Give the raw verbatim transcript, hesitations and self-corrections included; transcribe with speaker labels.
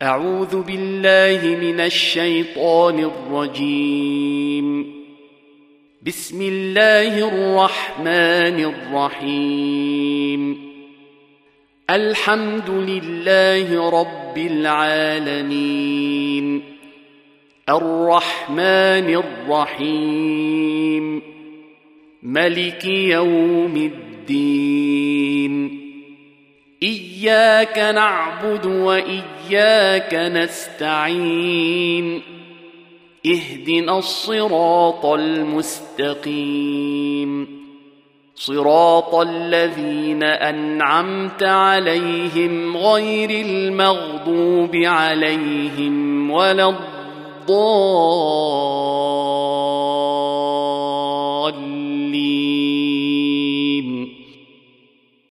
Speaker 1: أعوذ بالله من الشيطان الرجيم. بسم الله الرحمن الرحيم. الحمد لله رب العالمين، الرحمن الرحيم، ملك يوم الدين. إياك نعبد وإياك نستعين. اهدنا الصراط المستقيم، صراط الذين أنعمت عليهم غير المغضوب عليهم ولا الضالين.